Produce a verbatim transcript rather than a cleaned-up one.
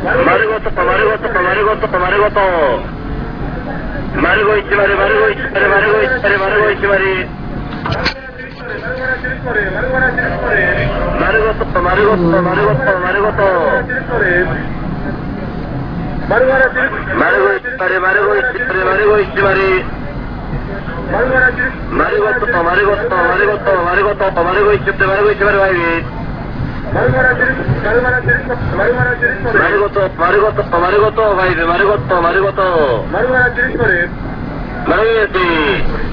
丸ごと丸ごと丸ごと丸ごと丸ご一丸丸ご一丸丸ご一丸丸ご一丸丸ごと丸ごと丸ごと丸ごと丸ご一丸丸ご一丸丸ご一丸丸ごと丸ごと丸ごと丸ごと丸ご一丸ご一丸ワイビ丸ごと丸ごと丸ごとファイブ丸ごと丸ごと丸ごと丸ごと